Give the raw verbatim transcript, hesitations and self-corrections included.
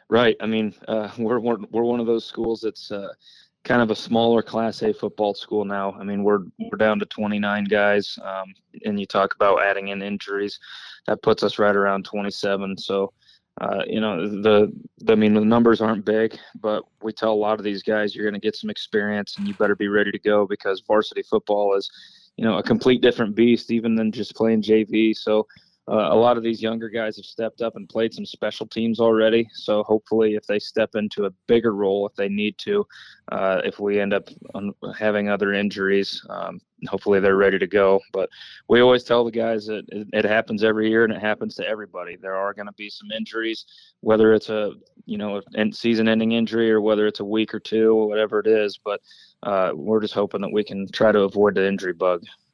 Right. I mean, uh, we're, we're we're one of those schools that's uh, kind of a smaller Class A football school now. I mean, we're we're down to twenty-nine guys, um, and you talk about adding in injuries, that puts us right around twenty-seven. So, uh, you know, the, the I mean, the numbers aren't big, but we tell a lot of these guys you're going to get some experience, and you better be ready to go because varsity football is, you know, a complete different beast, even than just playing J V. So uh, a lot of these younger guys have stepped up and played some special teams already. So hopefully, if they step into a bigger role, if they need to, uh, if we end up on having other injuries, um, hopefully they're ready to go. But we always tell the guys that it, it happens every year and it happens to everybody. There are going to be some injuries, whether it's a you know a season-ending injury or whether it's a week or two or whatever it is. But uh, we're just hoping that we can try to avoid the injury bug.